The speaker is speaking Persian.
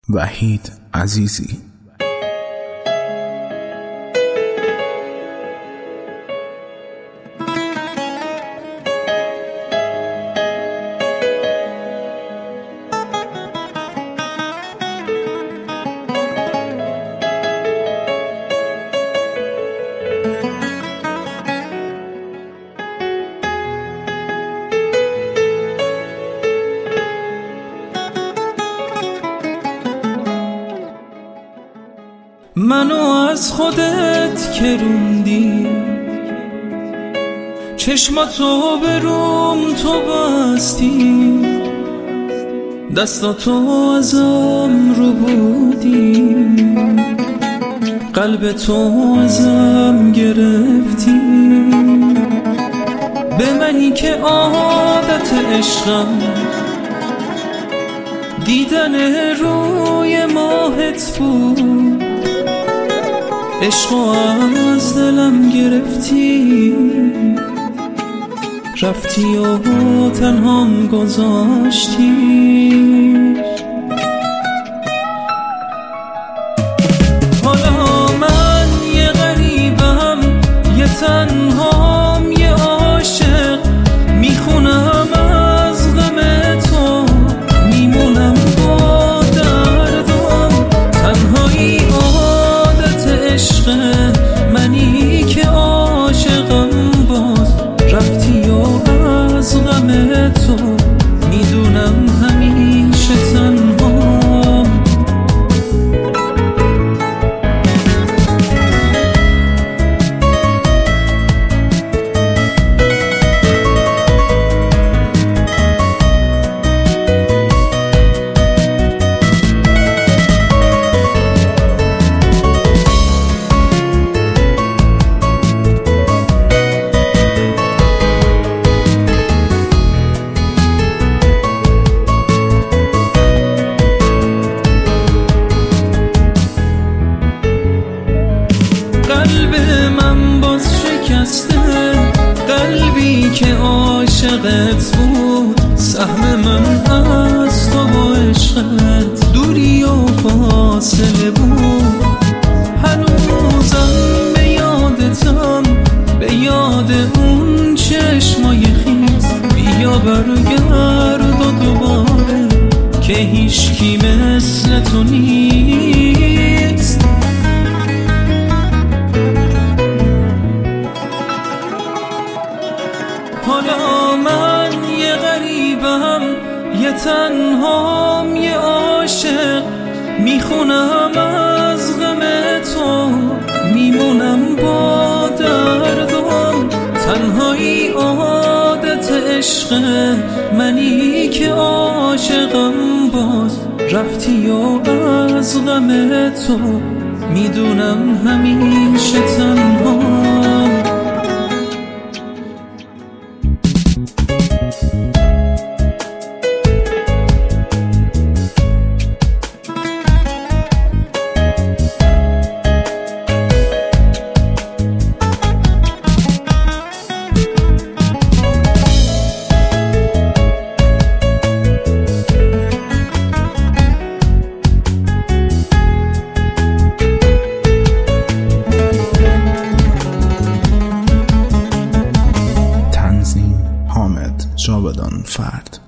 وحید عزیزی. منو از خودت کروندی، چشماتو به روم تو بستی، دستاتو ازم رو بودی، قلب تو ازم گرفتی. به منی که عادت عشقم دیدن روی ماهت بود، عشقو از دلم گرفتی، رفتی و تنهام گذاشتی. حالا من یه غریبم، یه تنهام، یه عاشق، میخونم از غم تو، میمونم با دردم. تنهایی عشق منی که عاشقم، باز رفتی و از غم تو میدونم همیشه تنهام. قلب من باز شکسته، قلبی که عاشقت بود، سهم من از تو و عشقت دوری و فاصله بود. هنوزم به یادتم، به یاد اون چشمای خیس، بیا برگرد و دوباره که هیچکی مثل تو نیست. حالا من یه غریبم، یه تنهام، یه عاشق، میخونم از غم تو، میمونم با دردم. تنهایی عادت عشق منی که عاشقم، باز رفتی و از غم تو میدونم همیشه تنهام. جاودان فرد.